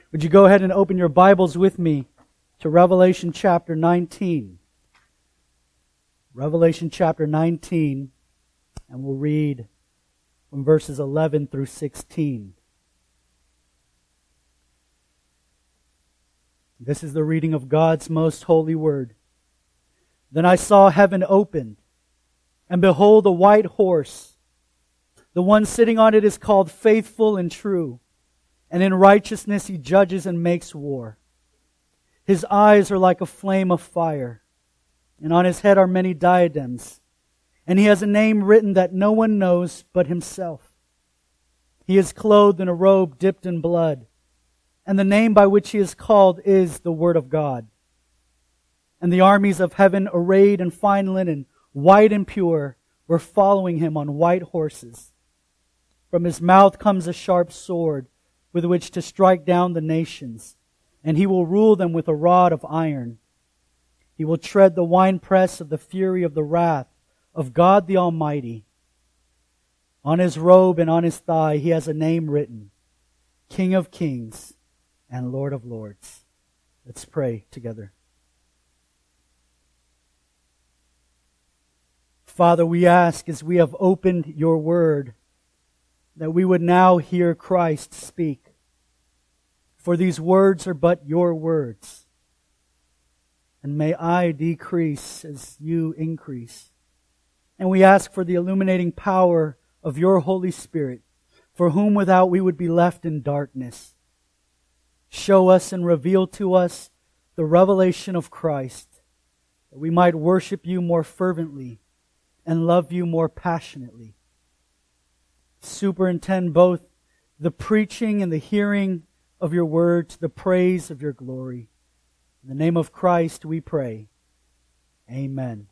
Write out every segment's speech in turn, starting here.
Would you go ahead and open your Bibles with me to Revelation chapter 19. Revelation chapter 19, and we'll read from verses 11 through 16. This is the reading of God's most holy word. Then I saw heaven opened, and behold, a white horse. The one sitting on it is called Faithful and True, and in righteousness he judges and makes war. His eyes are like a flame of fire, and on his head are many diadems, and he has a name written that no one knows but himself. He is clothed in a robe dipped in blood, and the name by which he is called is the Word of God. And the armies of heaven, arrayed in fine linen, white and pure, were following him on white horses. From his mouth comes a sharp sword, with which to strike down the nations, and he will rule them with a rod of iron. He will tread the winepress of the fury of the wrath of God the Almighty. On his robe and on his thigh he has a name written, King of Kings and Lord of Lords. Let's pray together. Father, we ask as we have opened your word, that we would now hear Christ speak. For these words are but your words. And may I decrease as you increase. And we ask for the illuminating power of your Holy Spirit, for whom without we would be left in darkness. Show us and reveal to us the revelation of Christ, that we might worship you more fervently and love you more passionately. Superintend both the preaching and the hearing of your word to the praise of your glory. In the name of Christ we pray. Amen.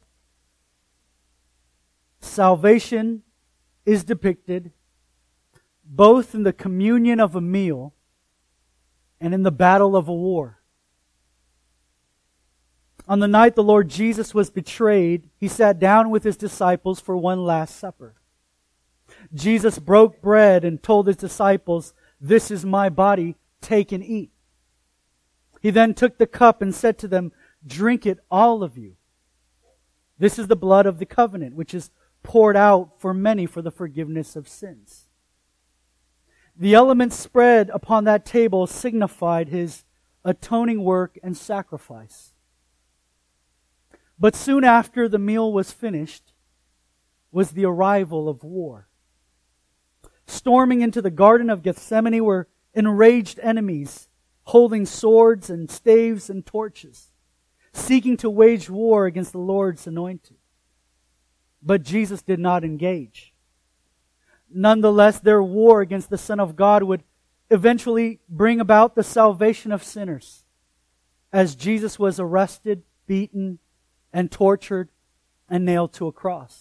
Salvation is depicted both in the communion of a meal and in the battle of a war. On the night the Lord Jesus was betrayed, he sat down with his disciples for one last supper. Jesus broke bread and told his disciples, "This is my body, take and eat." He then took the cup and said to them, "Drink it, all of you. This is the blood of the covenant, which is poured out for many for the forgiveness of sins." The elements spread upon that table signified his atoning work and sacrifice. But soon after the meal was finished was the arrival of war. Storming into the Garden of Gethsemane were enraged enemies, holding swords and staves and torches, seeking to wage war against the Lord's anointed. But Jesus did not engage. Nonetheless, their war against the Son of God would eventually bring about the salvation of sinners, as Jesus was arrested, beaten, and tortured, and nailed to a cross.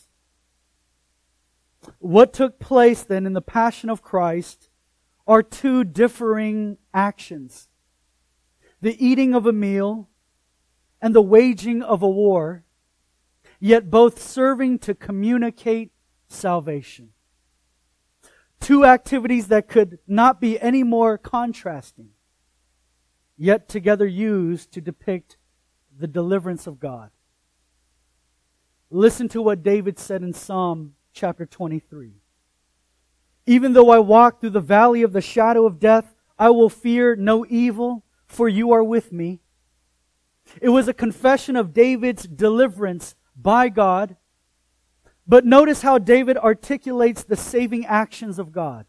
What took place then in the Passion of Christ are two differing actions. The eating of a meal and the waging of a war, yet both serving to communicate salvation. Two activities that could not be any more contrasting, yet together used to depict the deliverance of God. Listen to what David said in Psalm chapter 23. "Even though I walk through the valley of the shadow of death, I will fear no evil, for you are with me." It was a confession of David's deliverance by God. But notice how David articulates the saving actions of God.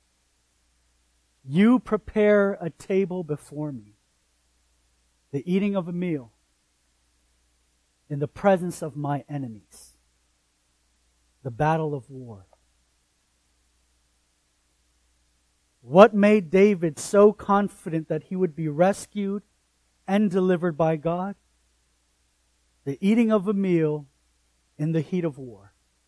"You prepare a table before me," the eating of a meal, "in the presence of my enemies," the battle of war. What made David so confident that he would be rescued and delivered by God? The eating of a meal in the heat of war.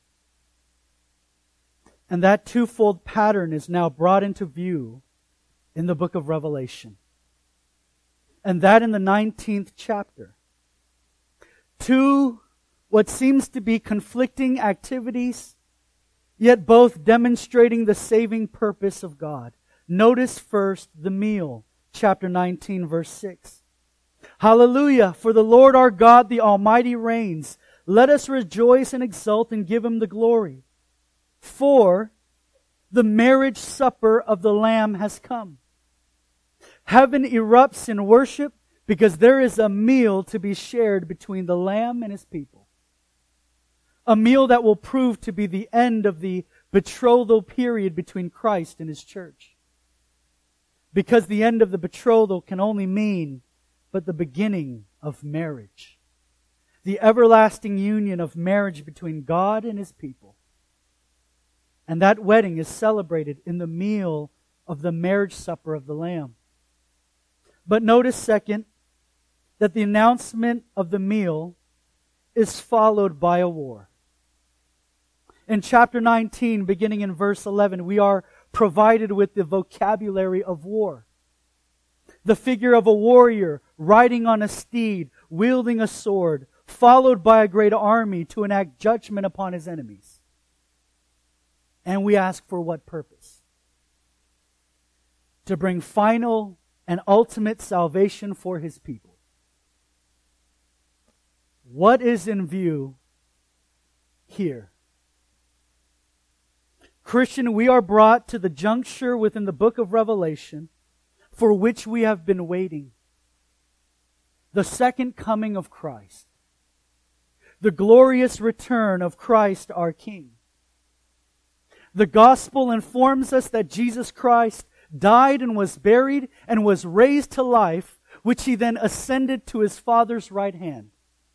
And that twofold pattern is now brought into view in the book of Revelation. And that in the 19th chapter. Two, what seems to be conflicting activities, yet both demonstrating the saving purpose of God. Notice first the meal, chapter 19, verse 6. Hallelujah, for the Lord our God, the Almighty reigns. Let us rejoice and exult and give Him the glory. For the marriage supper of the Lamb has come. Heaven erupts in worship because there is a meal to be shared between the Lamb and His people. A meal that will prove to be the end of the betrothal period between Christ and His church. Because the end of the betrothal can only mean but the beginning of marriage. The everlasting union of marriage between God and His people. And that wedding is celebrated in the meal of the marriage supper of the Lamb. But notice, second, that the announcement of the meal is followed by a war. In chapter 19, beginning in verse 11, we are provided with the vocabulary of war. The figure of a warrior riding on a steed, wielding a sword, followed by a great army to enact judgment upon his enemies. And we ask, for what purpose? To bring final and ultimate salvation for His people. What is in view here? Christian, we are brought to the juncture within the book of Revelation for which we have been waiting. The second coming of Christ. The glorious return of Christ our King. The gospel informs us that Jesus Christ died and was buried and was raised to life, which He then ascended to His Father's right hand.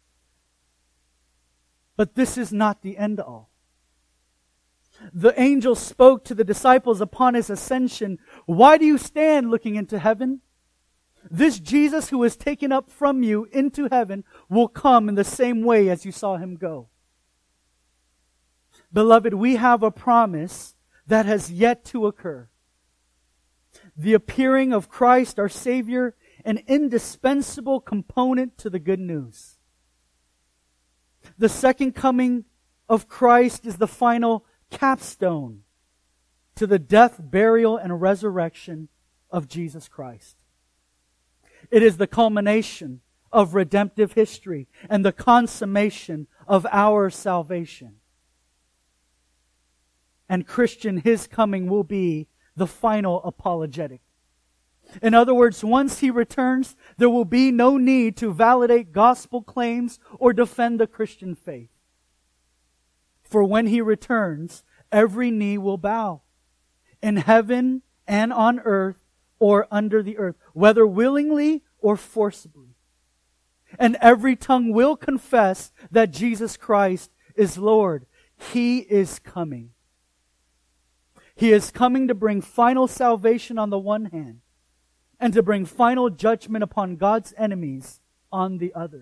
But this is not the end all. The angel spoke to the disciples upon His ascension, "Why do you stand looking into heaven? This Jesus who was taken up from you into heaven will come in the same way as you saw Him go." Beloved, we have a promise that has yet to occur. The appearing of Christ our Savior, an indispensable component to the good news. The second coming of Christ is the final capstone to the death, burial, and resurrection of Jesus Christ. It is the culmination of redemptive history and the consummation of our salvation. And Christian, His coming will be the final apologetic. In other words, once He returns, there will be no need to validate gospel claims or defend the Christian faith. For when He returns, every knee will bow, in heaven and on earth or under the earth, whether willingly or forcibly. And every tongue will confess that Jesus Christ is Lord. He is coming. He is coming to bring final salvation on the one hand, and to bring final judgment upon God's enemies on the other.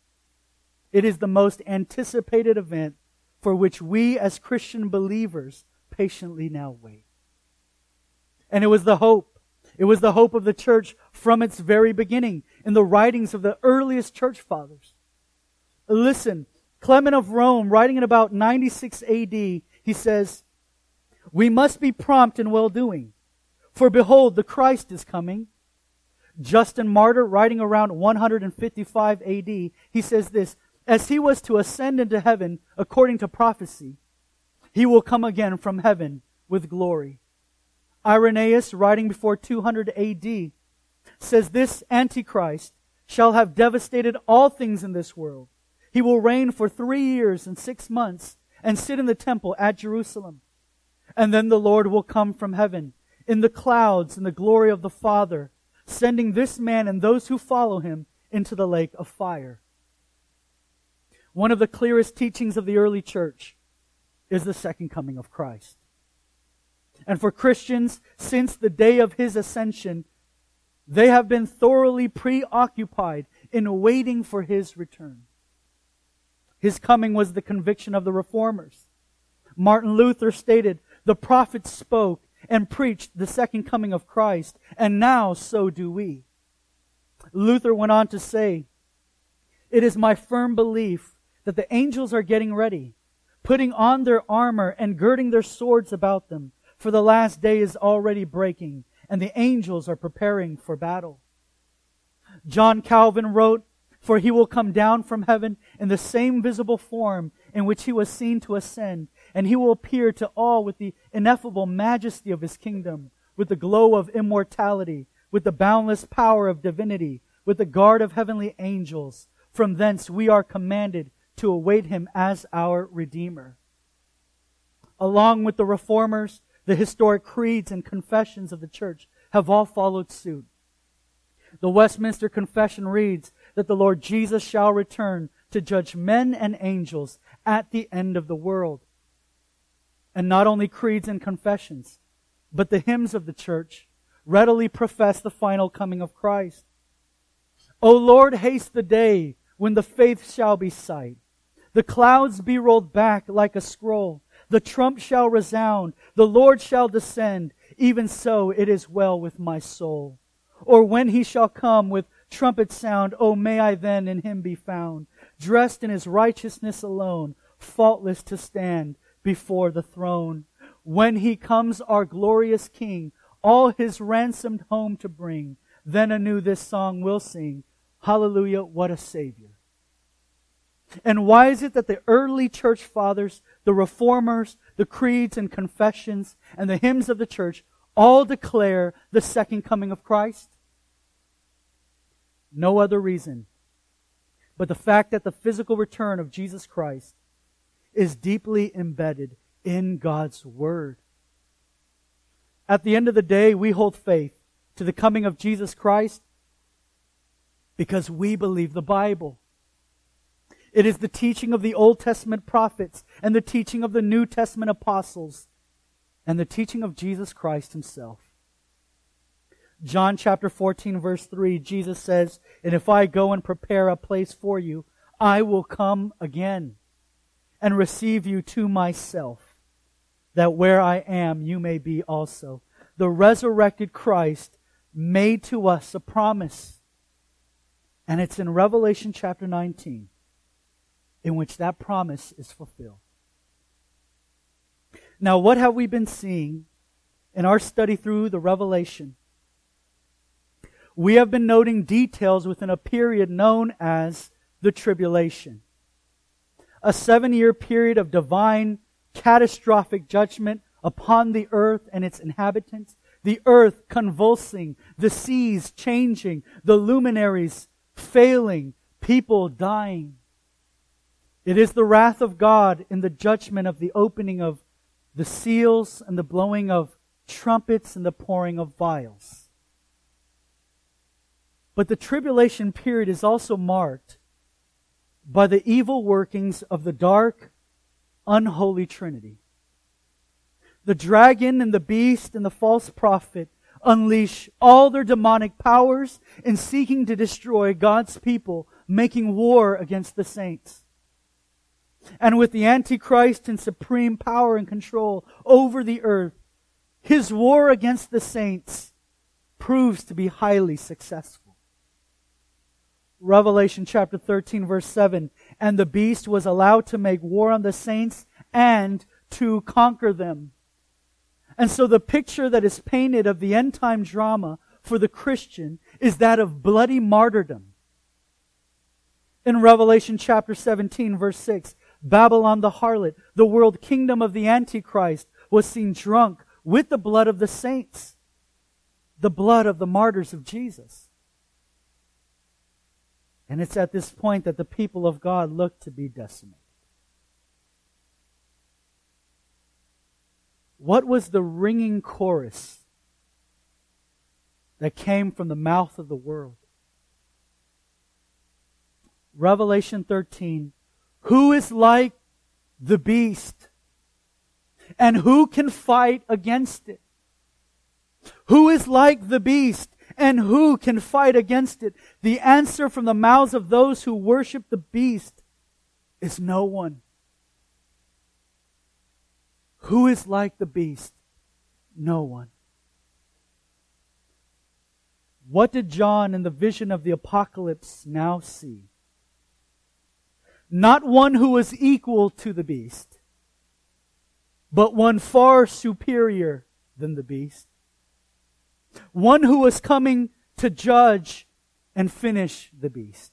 It is the most anticipated event for which we as Christian believers patiently now wait. And it was the hope. It was the hope of the church from its very beginning in the writings of the earliest church fathers. Listen, Clement of Rome, writing in about 96 AD, he says, "We must be prompt in well-doing, for behold, the Christ is coming." Justin Martyr, writing around 155 AD, he says this, "As He was to ascend into heaven according to prophecy, He will come again from heaven with glory." Irenaeus, writing before 200 AD, says this Antichrist shall have devastated all things in this world. He will reign for 3 years and 6 months and sit in the temple at Jerusalem. And then the Lord will come from heaven in the clouds in the glory of the Father, sending this man and those who follow him into the lake of fire. One of the clearest teachings of the early church is the second coming of Christ. And for Christians, since the day of His ascension, they have been thoroughly preoccupied in waiting for His return. His coming was the conviction of the Reformers. Martin Luther stated, "The prophets spoke and preached the second coming of Christ, and now so do we." Luther went on to say, "It is my firm belief that the angels are getting ready, putting on their armor and girding their swords about them, for the last day is already breaking, and the angels are preparing for battle. John Calvin wrote, "For he will come down from heaven in the same visible form in which he was seen to ascend, and he will appear to all with the ineffable majesty of his kingdom, with the glow of immortality, with the boundless power of divinity, with the guard of heavenly angels. From thence we are commanded to await him as our Redeemer." Along with the Reformers, the historic creeds and confessions of the church have all followed suit. The Westminster Confession reads that the Lord Jesus shall return to judge men and angels at the end of the world. And not only creeds and confessions, but the hymns of the church readily profess the final coming of Christ. O Lord, haste the day when the faith shall be sight. The clouds be rolled back like a scroll. The trump shall resound. The Lord shall descend. Even so it is well with my soul. Or when he shall come with trumpet sound, oh, may I then in him be found, dressed in his righteousness alone, faultless to stand before the throne. When he comes, our glorious King, all his ransomed home to bring, then anew this song we'll sing, hallelujah, what a Savior. And why is it that the early church fathers, the reformers, the creeds and confessions, and the hymns of the church all declare the second coming of Christ? No other reason but the fact that the physical return of Jesus Christ is deeply embedded in God's Word. At the end of the day, we hold faith to the coming of Jesus Christ because we believe the Bible. It is the teaching of the Old Testament prophets and the teaching of the New Testament apostles and the teaching of Jesus Christ himself. John chapter 14 verse 3, Jesus says, "And if I go and prepare a place for you, I will come again and receive you to myself, that where I am you may be also." The resurrected Christ made to us a promise. And it's in Revelation chapter 19 in which that promise is fulfilled. Now, what have we been seeing in our study through the Revelation? We have been noting details within a period known as the tribulation. A 7-year period of divine, catastrophic judgment upon the earth and its inhabitants. The earth convulsing, the seas changing, the luminaries failing, people dying. It is the wrath of God in the judgment of the opening of the seals and the blowing of trumpets and the pouring of vials. But the tribulation period is also marked by the evil workings of the dark, unholy Trinity. The dragon and the beast and the false prophet unleash all their demonic powers in seeking to destroy God's people, making war against the saints. And with the Antichrist in supreme power and control over the earth, his war against the saints proves to be highly successful. Revelation chapter 13 verse 7, "And the beast was allowed to make war on the saints and to conquer them." And so the picture that is painted of the end-time drama for the Christian is that of bloody martyrdom. In Revelation chapter 17 verse 6, Babylon the harlot, the world kingdom of the Antichrist, was seen drunk with the blood of the saints, the blood of the martyrs of Jesus. And it's at this point that the people of God look to be decimated. What was the ringing chorus that came from the mouth of the world? Revelation 13, "Who is like the beast? And who can fight against it?" Who is like the beast? And who can fight against it? The answer from the mouths of those who worship the beast is no one. Who is like the beast? No one. What did John in the vision of the apocalypse now see? Not one who was equal to the beast, but one far superior than the beast. one who was coming to judge and finish the beast.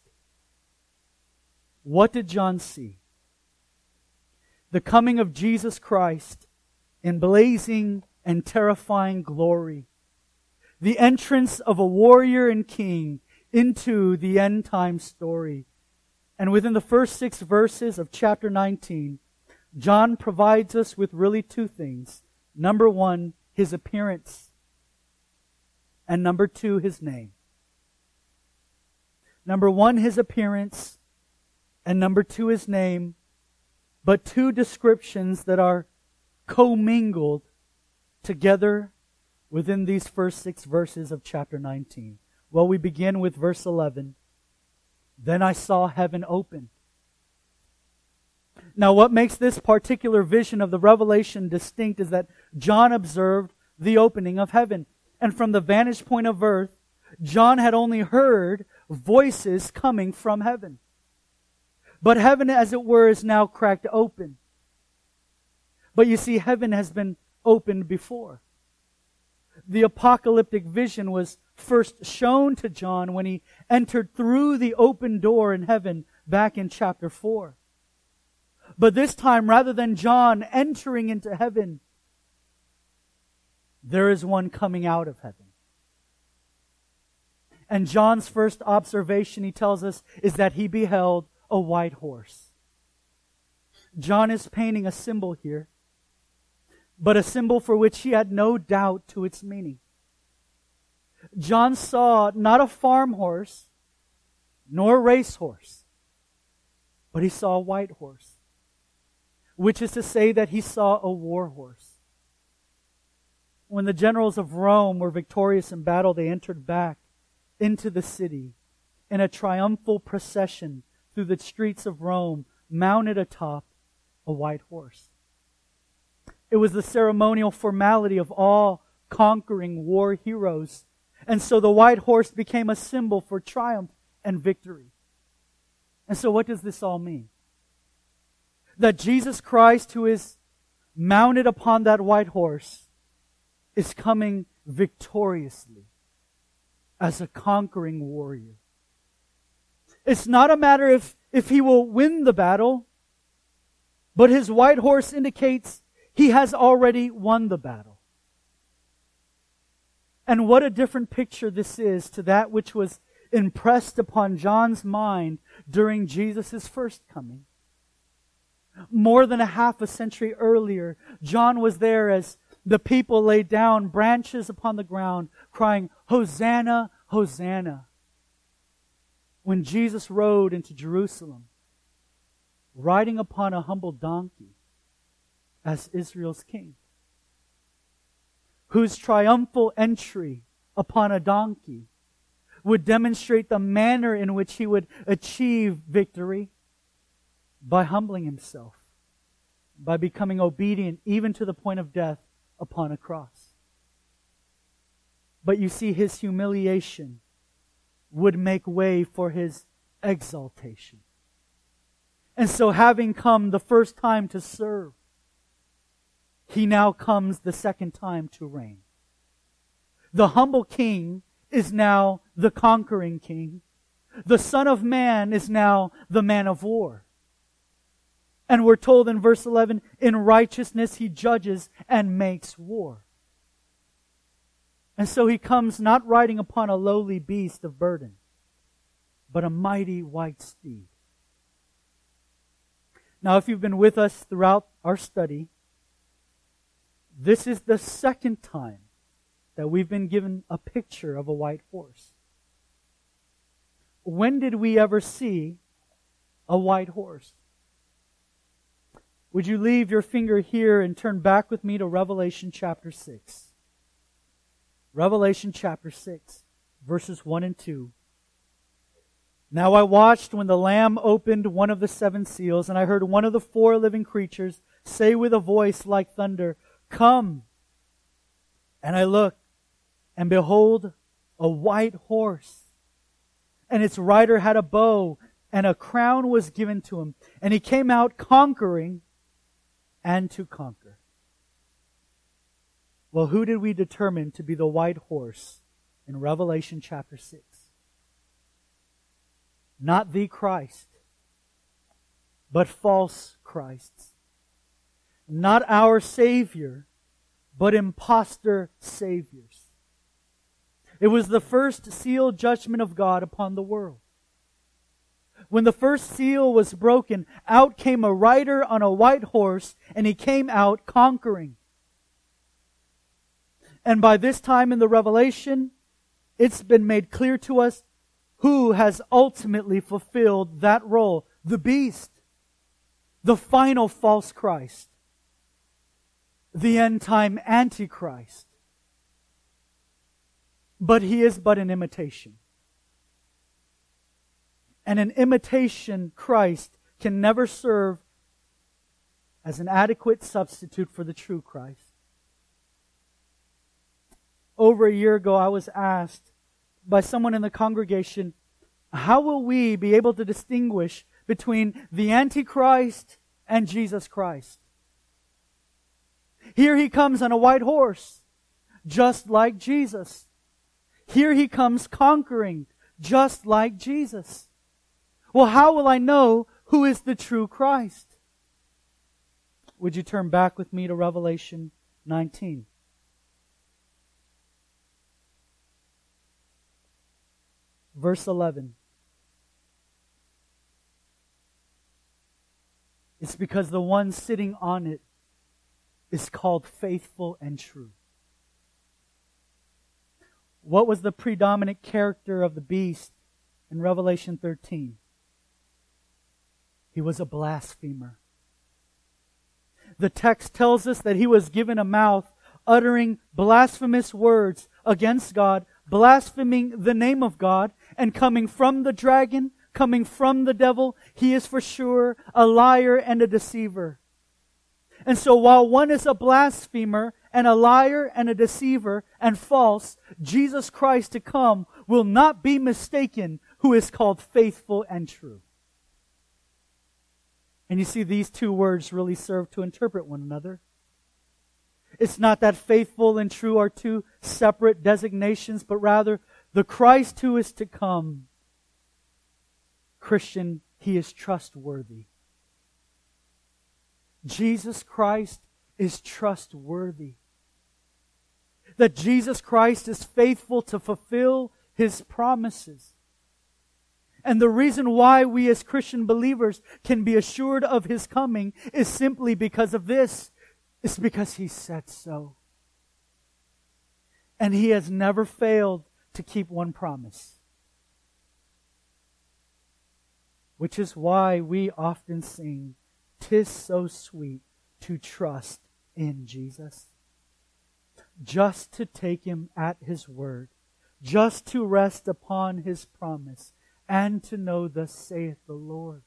What did John see? The coming of Jesus Christ in blazing and terrifying glory. The entrance of a warrior and king into the end time story. And within the first 6 verses of chapter 19, John provides us with really 2 things. Number 1, his appearance. And number 2, his name. Number 1, his appearance. And number 2, his name. But 2 descriptions that are commingled together within these first 6 verses of chapter 19. Well, we begin with verse 11. Then I saw heaven open. Now, what makes this particular vision of the revelation distinct is that John observed the opening of heaven. And from the vantage point of earth, John had only heard voices coming from heaven. But heaven, as it were, is now cracked open. But you see, heaven has been opened before. The apocalyptic vision was first shown to John when he entered through the open door in heaven back in chapter 4. But this time, rather than John entering into heaven, there is one coming out of heaven. And John's first observation, he tells us, is that he beheld a white horse. John is painting a symbol here, but a symbol for which he had no doubt to its meaning. John saw not a farm horse, nor a racehorse, but he saw a white horse, which is to say that he saw a war horse. When the generals of Rome were victorious in battle, they entered back into the city in a triumphal procession through the streets of Rome, mounted atop a white horse. It was the ceremonial formality of all conquering war heroes. And so the white horse became a symbol for triumph and victory. And so what does this all mean? That Jesus Christ, who is mounted upon that white horse, is coming victoriously as a conquering warrior. It's not a matter if he will win the battle, but his white horse indicates he has already won the battle. And what a different picture this is to that which was impressed upon John's mind during Jesus' first coming. More than a half a century earlier, John was there as the people laid down branches upon the ground, crying, "Hosanna, Hosanna," when Jesus rode into Jerusalem, riding upon a humble donkey as Israel's king, whose triumphal entry upon a donkey would demonstrate the manner in which he would achieve victory by humbling himself, by becoming obedient even to the point of death upon a cross. But you see, his humiliation would make way for his exaltation. And so, having come the first time to serve, he now comes the second time to reign. The humble king is now the conquering king. The Son of Man is now the man of war. And we're told in verse 11, in righteousness he judges and makes war. And so he comes not riding upon a lowly beast of burden, but a mighty white steed. Now, if you've been with us throughout our study, this is the second time that we've been given a picture of a white horse. When did we ever see a white horse? Would you leave your finger here and turn back with me to Revelation chapter 6? Revelation chapter 6, verses 1 and 2. Now I watched when the Lamb opened one of the 7 seals, and I heard one of the 4 living creatures say with a voice like thunder, "Come!" And I looked, and behold, a white horse. And its rider had a bow, and a crown was given to him. And he came out conquering and to conquer. Well, who did we determine to be the white horse in Revelation chapter 6? Not the Christ, but false Christs. Not our Savior, but imposter saviors. It was the first seal judgment of God upon the world. When the first seal was broken, out came a rider on a white horse, and he came out conquering. And by this time in the Revelation, it's been made clear to us who has ultimately fulfilled that role. The beast. The final false Christ. The end-time Antichrist. But he is but an imitation. And an imitation Christ can never serve as an adequate substitute for the true Christ. Over a year ago, I was asked by someone in the congregation, how will we be able to distinguish between the Antichrist and Jesus Christ? Here he comes on a white horse, just like Jesus. Here he comes conquering, just like Jesus. Well, how will I know who is the true Christ? Would you turn back with me to Revelation 19? Verse 11. It's because the one sitting on it is called faithful and true. What was the predominant character of the beast in Revelation 13? He was a blasphemer. The text tells us that he was given a mouth uttering blasphemous words against God, blaspheming the name of God, and coming from the dragon, coming from the devil. He is for sure a liar and a deceiver. And so while one is a blasphemer and a liar and a deceiver and false, Jesus Christ to come will not be mistaken, who is called faithful and true. And you see, these two words really serve to interpret one another. It's not that faithful and true are two separate designations, but rather the Christ who is to come. Christian, he is trustworthy. Jesus Christ is trustworthy. That Jesus Christ is faithful to fulfill His promises. And the reason why we as Christian believers can be assured of His coming is simply because of this. It's because He said so. And He has never failed to keep one promise. Which is why we often sing, "'Tis so sweet to trust in Jesus." Just to take Him at His word. Just to rest upon His promise. And to know, thus saith the Lord.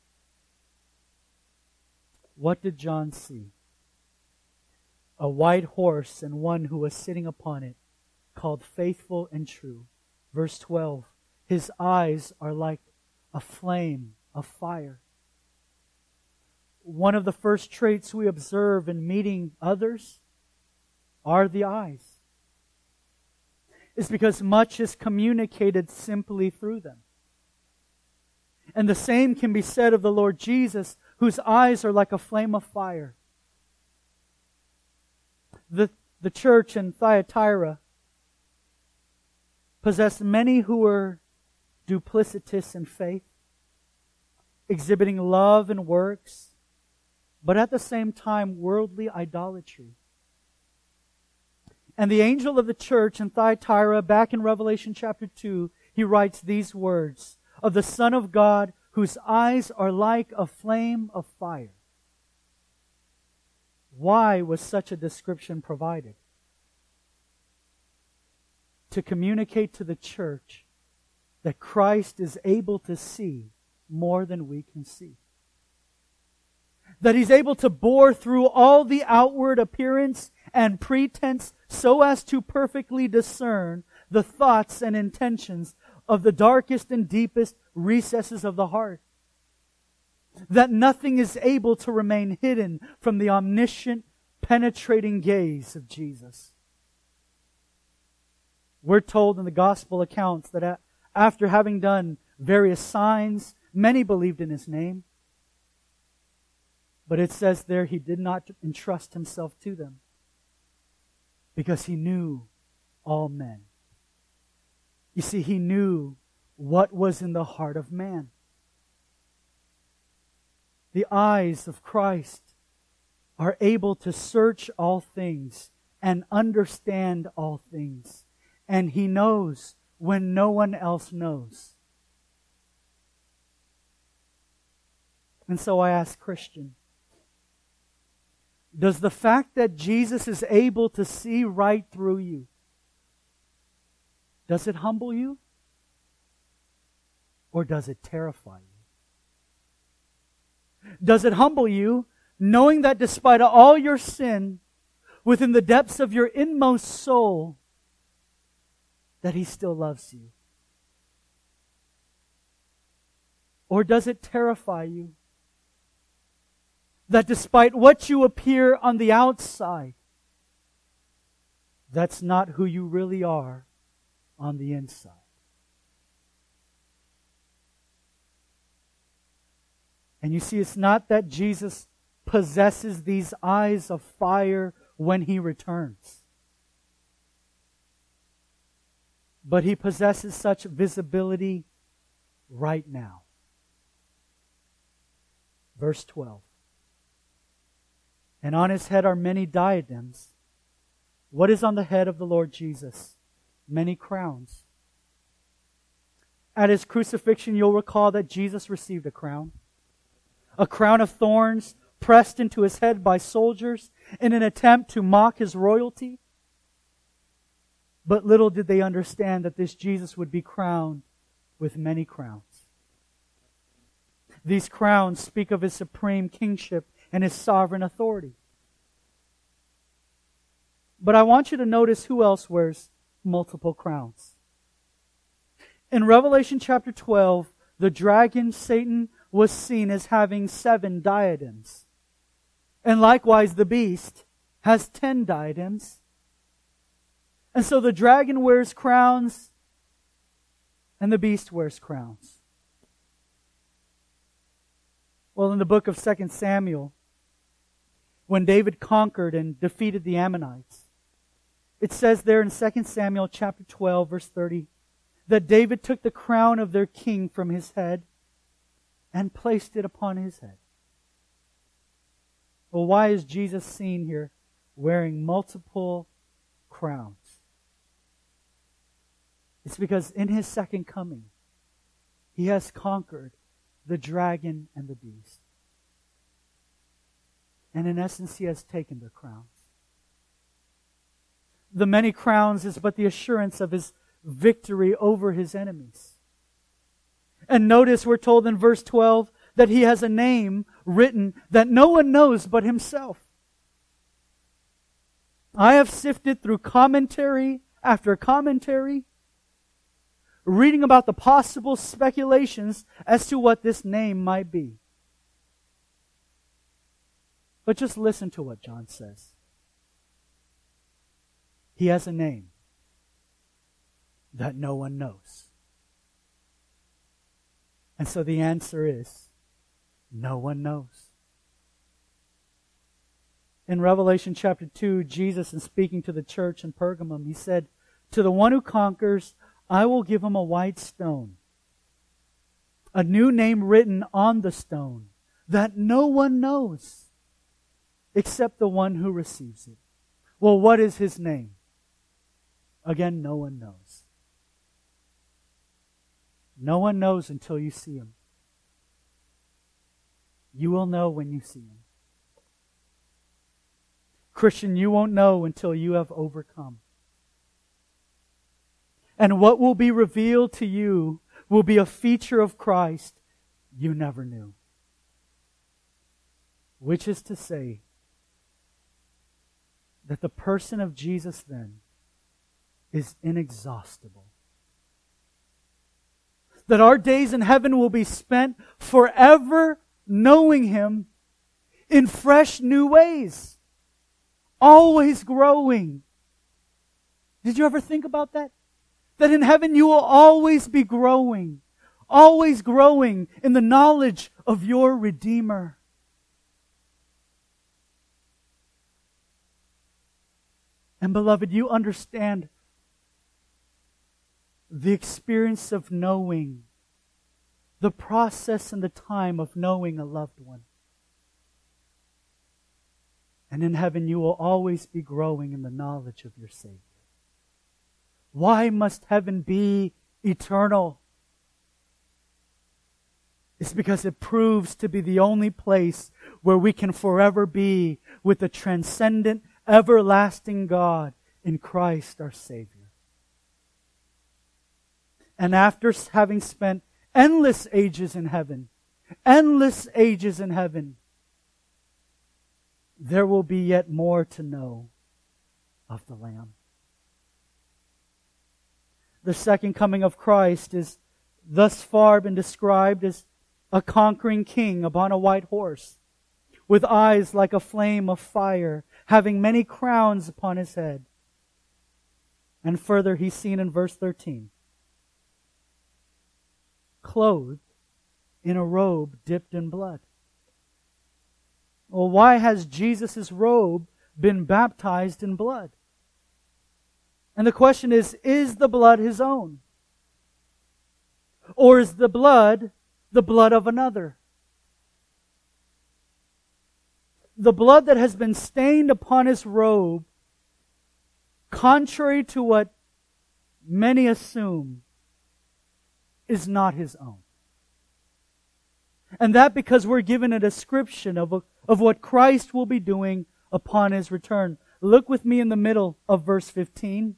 What did John see? A white horse and one who was sitting upon it, called faithful and true. Verse 12, His eyes are like a flame of fire. One of the first traits we observe in meeting others are the eyes. It's because much is communicated simply through them. And the same can be said of the Lord Jesus, whose eyes are like a flame of fire. The church in Thyatira possessed many who were duplicitous in faith, exhibiting love and works, but at the same time worldly idolatry. And the angel of the church in Thyatira, back in Revelation chapter 2, he writes these words of the Son of God, whose eyes are like a flame of fire. Why was such a description provided? To communicate to the church that Christ is able to see more than we can see. That He's able to bore through all the outward appearance and pretense so as to perfectly discern the thoughts and intentions of the darkest and deepest recesses of the heart. That nothing is able to remain hidden from the omniscient, penetrating gaze of Jesus. We're told in the gospel accounts that after having done various signs, many believed in His name. But it says there He did not entrust Himself to them because He knew all men. You see, He knew what was in the heart of man. The eyes of Christ are able to search all things and understand all things. And He knows when no one else knows. And so I ask, Christian, does the fact that Jesus is able to see right through you, does it humble you? Or does it terrify you? Does it humble you, knowing that despite all your sin, within the depths of your inmost soul, that He still loves you? Or does it terrify you, that despite what you appear on the outside, that's not who you really are on the inside? And you see, it's not that Jesus possesses these eyes of fire when He returns, but He possesses such visibility right now. Verse 12. And on His head are many diadems. What is on the head of the Lord Jesus? Many crowns. At His crucifixion, you'll recall that Jesus received a crown of thorns pressed into His head by soldiers in an attempt to mock His royalty. But little did they understand that this Jesus would be crowned with many crowns. These crowns speak of His supreme kingship and His sovereign authority. But I want you to notice who else wears multiple crowns. In Revelation chapter 12, the dragon, Satan, was seen as having 7 diadems. And likewise, the beast has 10 diadems. And so the dragon wears crowns, and the beast wears crowns. Well, in the book of 2 Samuel, when David conquered and defeated the Ammonites, it says there in 2 Samuel chapter 12, verse 30, that David took the crown of their king from his head and placed it upon his head. Well, why is Jesus seen here wearing multiple crowns? It's because in His second coming, He has conquered the dragon and the beast. And in essence, He has taken their crowns. The many crowns is but the assurance of His victory over His enemies. And notice we're told in verse 12 that He has a name written that no one knows but Himself. I have sifted through commentary after commentary, reading about the possible speculations as to what this name might be. But just listen to what John says. He has a name that no one knows. And so the answer is, no one knows. In Revelation chapter 2, Jesus, in speaking to the church in Pergamum, He said, to the one who conquers, I will give him a white stone, a new name written on the stone that no one knows except the one who receives it. Well, what is His name? Again, no one knows. No one knows until you see Him. You will know when you see Him. Christian, you won't know until you have overcome. And what will be revealed to you will be a feature of Christ you never knew. Which is to say that the person of Jesus then is inexhaustible. That our days in heaven will be spent forever knowing Him in fresh new ways. Always growing. Did you ever think about that? That in heaven you will always be growing in the knowledge of your Redeemer. And beloved, you understand the experience of knowing, the process and the time of knowing a loved one. And in heaven you will always be growing in the knowledge of your Savior. Why must heaven be eternal? It's because it proves to be the only place where we can forever be with the transcendent, everlasting God in Christ our Savior. And after having spent endless ages in heaven, there will be yet more to know of the Lamb. The second coming of Christ is thus far been described as a conquering king upon a white horse, with eyes like a flame of fire, having many crowns upon his head. And further, he's seen in verse 13, clothed in a robe dipped in blood. Well, why has Jesus' robe been baptized in blood? And the question is the blood his own? Or is the blood of another? The blood that has been stained upon his robe, contrary to what many assume, is not his own. And that because we're given a description of what Christ will be doing upon his return. Look with me in the middle of verse 15.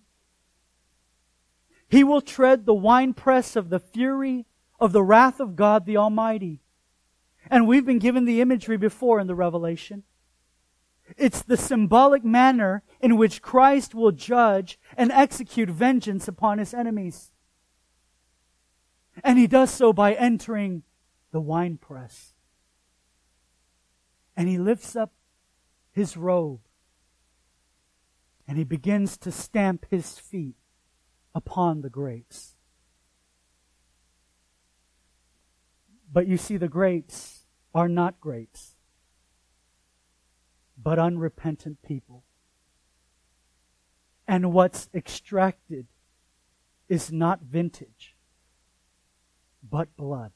He will tread the winepress of the fury of the wrath of God the Almighty. And we've been given the imagery before in the Revelation. It's the symbolic manner in which Christ will judge and execute vengeance upon his enemies. And he does so by entering the winepress. And he lifts up his robe. And he begins to stamp his feet upon the grapes. But you see, the grapes are not grapes, but unrepentant people. And what's extracted is not vintage, but blood.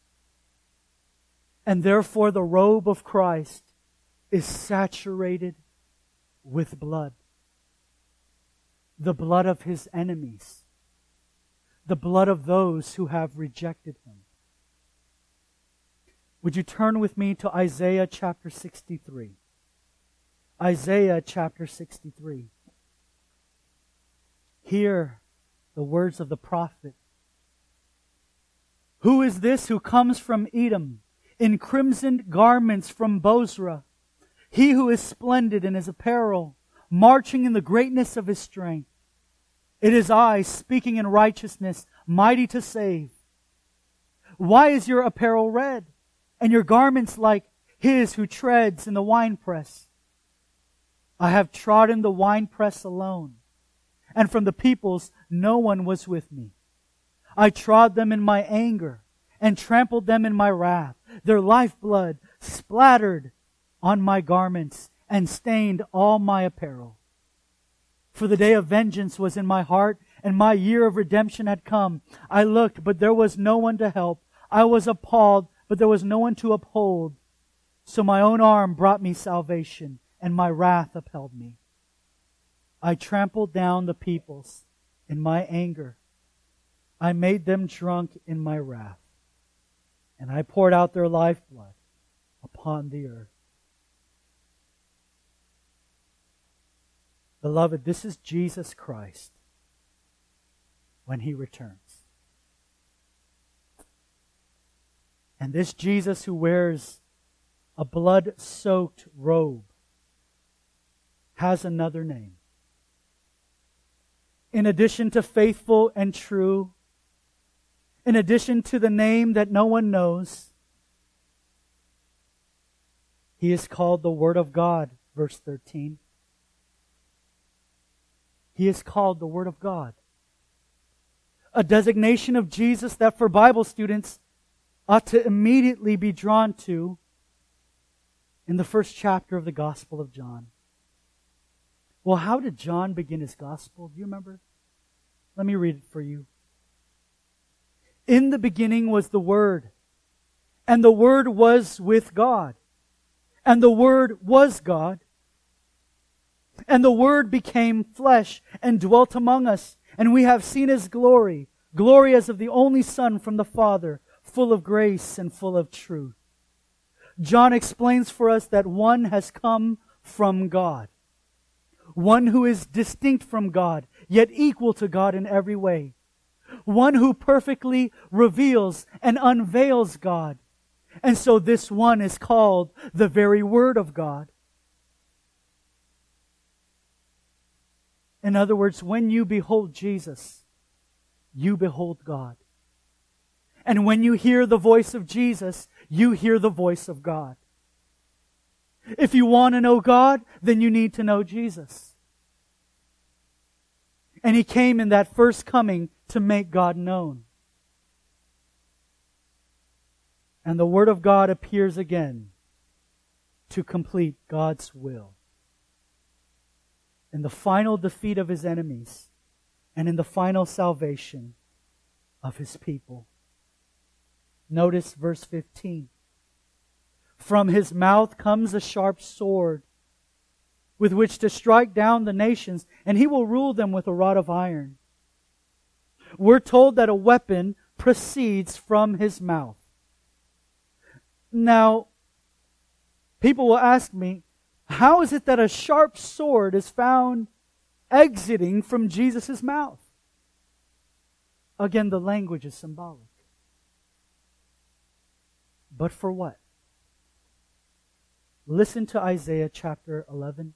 And therefore the robe of Christ is saturated with blood. The blood of his enemies. The blood of those who have rejected him. Would you turn with me to Isaiah chapter 63? Isaiah chapter 63. Hear the words of the prophet. Who is this who comes from Edom, in crimsoned garments from Bozrah? He who is splendid in his apparel, marching in the greatness of his strength. It is I, speaking in righteousness, mighty to save. Why is your apparel red, and your garments like his who treads in the winepress? I have trodden the winepress alone, and from the peoples no one was with me. I trod them in my anger, and trampled them in my wrath. Their lifeblood splattered on my garments, and stained all my apparel. For the day of vengeance was in my heart, and my year of redemption had come. I looked, but there was no one to help. I was appalled, but there was no one to uphold. So my own arm brought me salvation, and my wrath upheld me. I trampled down the peoples in my anger. I made them drunk in my wrath, and I poured out their lifeblood upon the earth. Beloved, this is Jesus Christ when he returns. And this Jesus who wears a blood-soaked robe has another name. In addition to faithful and true, in addition to the name that no one knows, he is called the Word of God, verse 13. He is called the Word of God. A designation of Jesus that for Bible students ought to immediately be drawn to in the first chapter of the Gospel of John. Well, how did John begin his Gospel? Do you remember? Let me read it for you. In the beginning was the Word, and the Word was with God, and the Word was God. And the Word became flesh and dwelt among us, and we have seen His glory, glory as of the only Son from the Father, full of grace and full of truth. John explains for us that one has come from God, one who is distinct from God, yet equal to God in every way, one who perfectly reveals and unveils God. And so this one is called the very Word of God. In other words, when you behold Jesus, you behold God. And when you hear the voice of Jesus, you hear the voice of God. If you want to know God, then you need to know Jesus. And He came in that first coming to make God known. And the Word of God appears again to complete God's will. In the final defeat of His enemies, and in the final salvation of His people. Notice verse 15. From His mouth comes a sharp sword, with which to strike down the nations, and He will rule them with a rod of iron. We're told that a weapon proceeds from His mouth. Now, people will ask me, how is it that a sharp sword is found exiting from Jesus' mouth? Again, the language is symbolic. But for what? Listen to Isaiah chapter 11.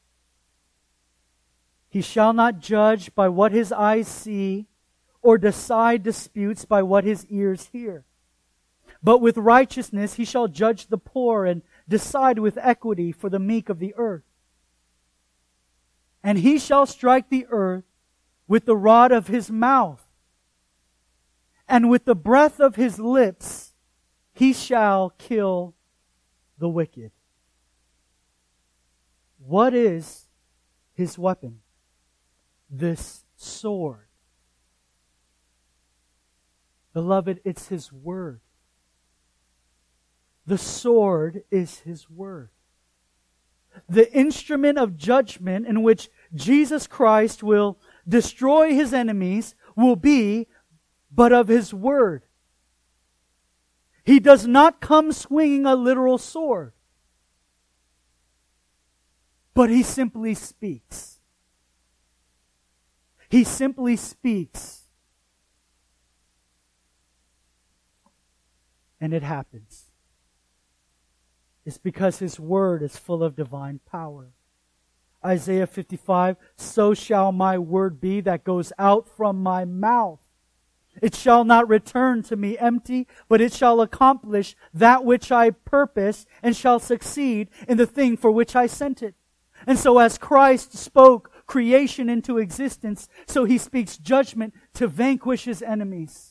He shall not judge by what his eyes see, or decide disputes by what his ears hear. But with righteousness he shall judge the poor, and decide with equity for the meek of the earth. And he shall strike the earth with the rod of his mouth, and with the breath of his lips he shall kill the wicked. What is his weapon? This sword. Beloved, it's His Word. The sword is His Word. The instrument of judgment in which Jesus Christ will destroy His enemies will be but of His Word. He does not come swinging a literal sword, but He simply speaks. He simply speaks. And it happens. It's because His Word is full of divine power. Isaiah 55, so shall my word be that goes out from my mouth. It shall not return to me empty, but it shall accomplish that which I purpose, and shall succeed in the thing for which I sent it. And so as Christ spoke creation into existence, so He speaks judgment to vanquish His enemies.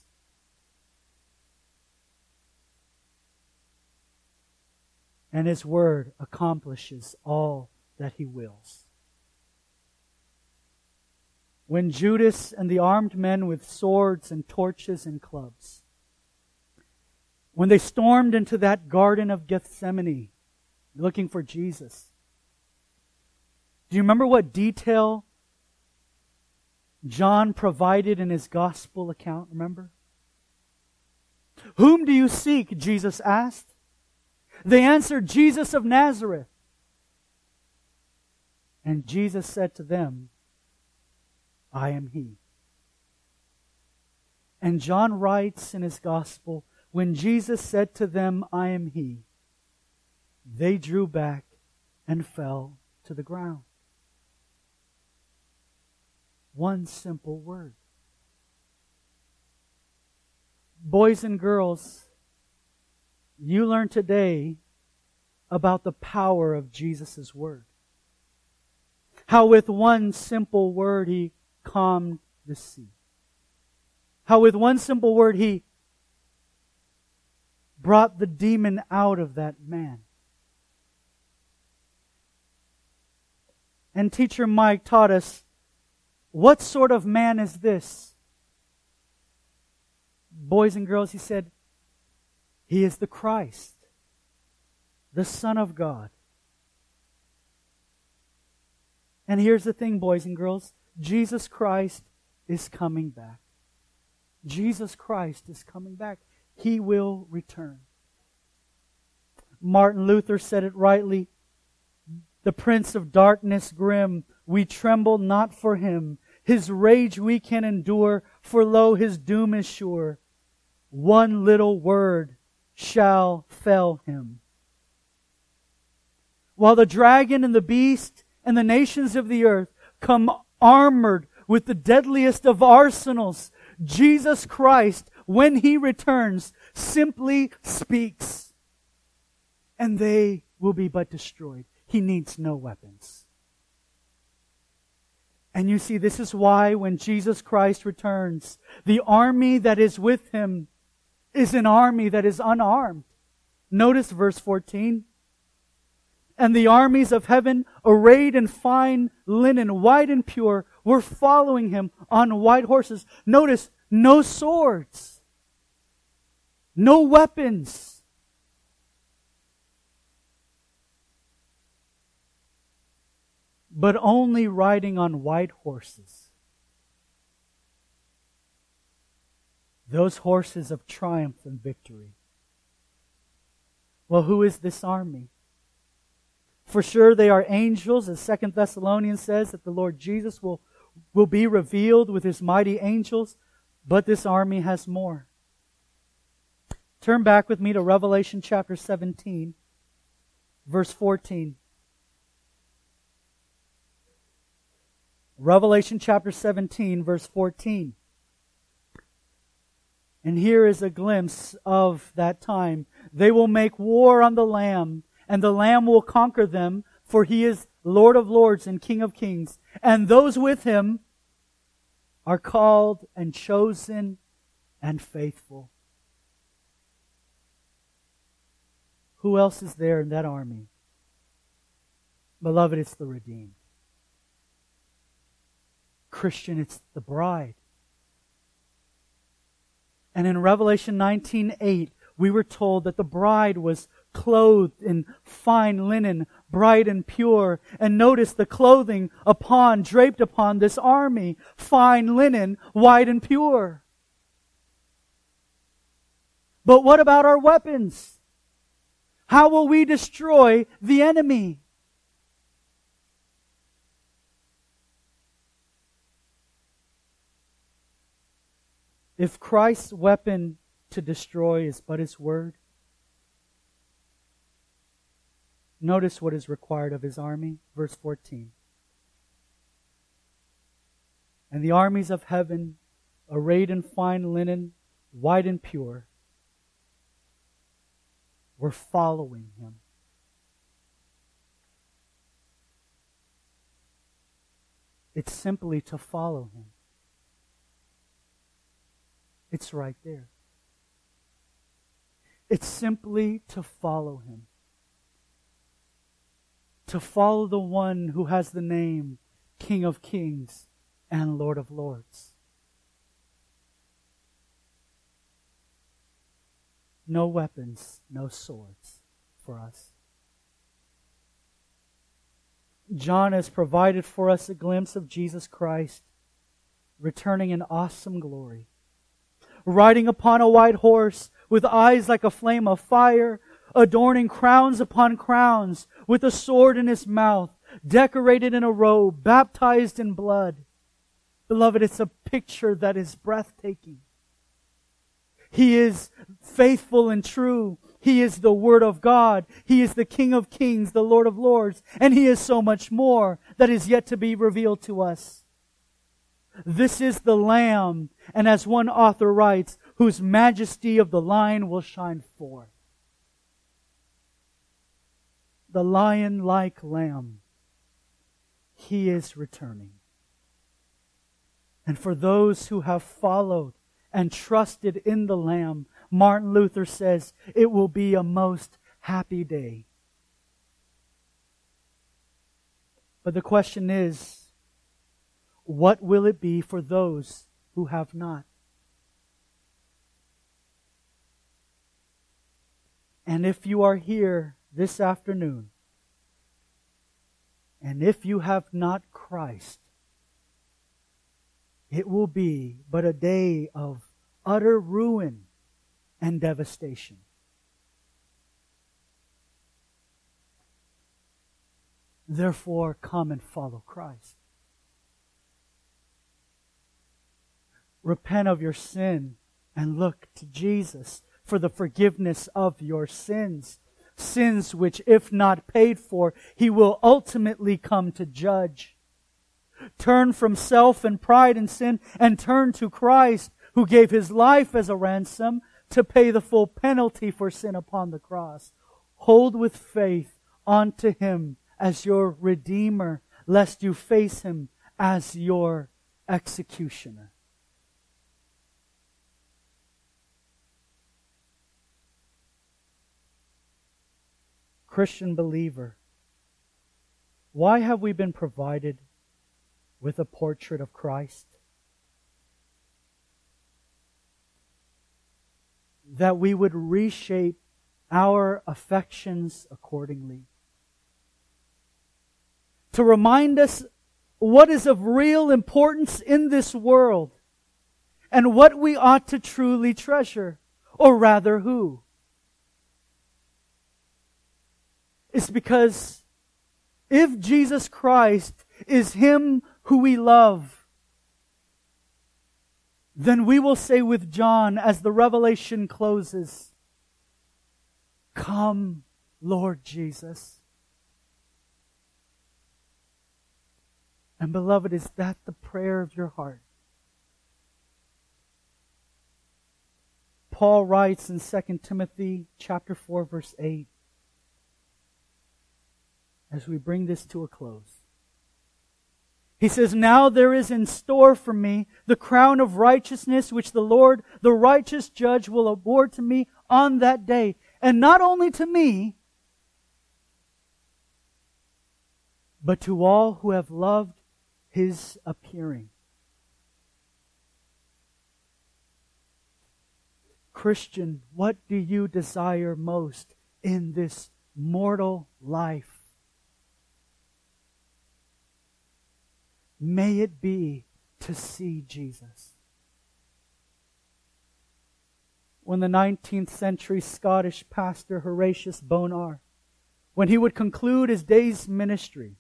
And His Word accomplishes all that He wills. When Judas and the armed men with swords and torches and clubs, when they stormed into that Garden of Gethsemane looking for Jesus, do you remember what detail John provided in his gospel account? Remember? Whom do you seek? Jesus asked. They answered, Jesus of Nazareth. And Jesus said to them, I am He. And John writes in his gospel, when Jesus said to them, I am He, they drew back and fell to the ground. One simple word. Boys and girls, you learn today about the power of Jesus' Word. How with one simple word He calmed the sea. How with one simple word He brought the demon out of that man. And teacher Mike taught us, what sort of man is this? Boys and girls, he said, he is the Christ, the Son of God. And here's the thing, boys and girls, Jesus Christ is coming back. Jesus Christ is coming back. He will return. Martin Luther said it rightly. The prince of darkness grim, we tremble not for him. His rage we can endure, for lo, his doom is sure. One little word shall fell him. While the dragon and the beast and the nations of the earth come armored with the deadliest of arsenals, Jesus Christ, when He returns, simply speaks, and they will be but destroyed. He needs no weapons. And you see, this is why when Jesus Christ returns, the army that is with Him is an army that is unarmed. Notice verse 14. And the armies of heaven, arrayed in fine linen, white and pure, were following Him on white horses. Notice, no swords, no weapons. But only riding on white horses. Those horses of triumph and victory. Well, who is this army? For sure they are angels, as 2 Thessalonians says, that the Lord Jesus will be revealed with His mighty angels. But this army has more. Turn back with me to Revelation chapter 17, verse 14. Revelation chapter 17, verse 14. And here is a glimpse of that time. They will make war on the Lamb, and the Lamb will conquer them, for He is Lord of lords and King of kings. And those with Him are called and chosen and faithful. Who else is there in that army? Beloved, it's the redeemed. Christian, it's the bride. And in Revelation 19:8, we were told that the bride was clothed in fine linen, bright and pure. And notice the clothing draped upon this army, fine linen, white and pure. But what about our weapons? How will we destroy the enemy? If Christ's weapon to destroy is but His word, notice what is required of His army. Verse 14. And the armies of heaven, arrayed in fine linen, white and pure, were following Him. It's simply to follow Him. It's right there. It's simply to follow Him. To follow the one who has the name King of Kings and Lord of Lords. No weapons, no swords for us. John has provided for us a glimpse of Jesus Christ returning in awesome glory, riding upon a white horse with eyes like a flame of fire, adorning crowns upon crowns, with a sword in His mouth, decorated in a robe, baptized in blood. Beloved, it's a picture that is breathtaking. He is faithful and true. He is the Word of God. He is the King of Kings, the Lord of Lords. And He is so much more that is yet to be revealed to us. This is the Lamb, and as one author writes, whose majesty of the Lion will shine forth. The lion-like Lamb, He is returning. And for those who have followed and trusted in the Lamb, Martin Luther says, it will be a most happy day. But the question is, what will it be for those who have not? And if you are here this afternoon, and if you have not Christ, it will be but a day of utter ruin and devastation. Therefore, come and follow Christ. Repent of your sin and look to Jesus for the forgiveness of your sins. Sins which, if not paid for, He will ultimately come to judge. Turn from self and pride and sin and turn to Christ, who gave His life as a ransom to pay the full penalty for sin upon the cross. Hold with faith on to Him as your Redeemer, lest you face Him as your executioner. Christian believer, why have we been provided with a portrait of Christ? That we would reshape our affections accordingly. To remind us what is of real importance in this world and what we ought to truly treasure, or rather who. It's because if Jesus Christ is Him who we love, then we will say with John as the revelation closes, "Come, Lord Jesus." And beloved, is that the prayer of your heart? Paul writes in 2 Timothy chapter 4, verse 8, as we bring this to a close. He says, "Now there is in store for me the crown of righteousness, which the Lord, the righteous judge, will award to me on that day. And not only to me, but to all who have loved His appearing." Christian, what do you desire most in this mortal life? May it be to see Jesus. When the 19th century Scottish pastor Horatius Bonar, when he would conclude his day's ministry,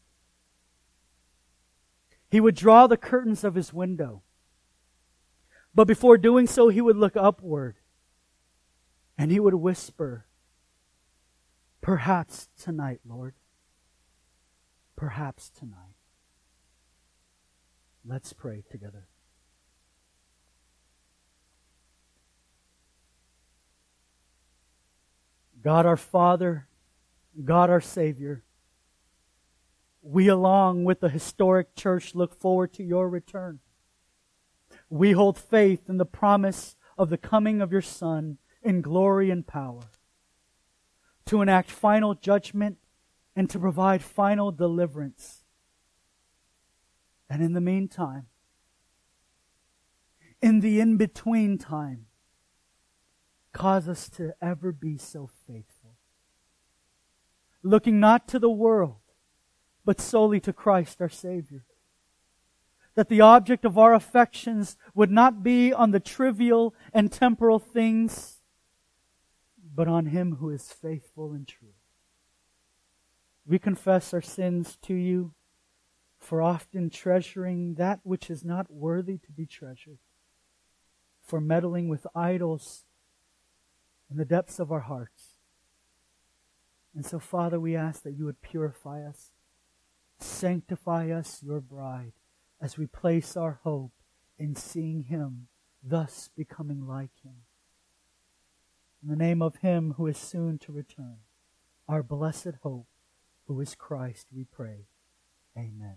he would draw the curtains of his window. But before doing so, he would look upward and he would whisper, "Perhaps tonight, Lord. Perhaps tonight." Let's pray together. God our Father, God our Savior, we along with the historic church look forward to your return. We hold faith in the promise of the coming of your Son in glory and power, to enact final judgment and to provide final deliverance. And in the meantime, in the in-between time, cause us to ever be so faithful, looking not to the world, but solely to Christ our Savior. That the object of our affections would not be on the trivial and temporal things, but on Him who is faithful and true. We confess our sins to you, for often treasuring that which is not worthy to be treasured, for meddling with idols in the depths of our hearts. And so, Father, we ask that you would purify us, sanctify us, your bride, as we place our hope in seeing Him, thus becoming like Him. In the name of Him who is soon to return, our blessed hope, who is Christ, we pray. Amen.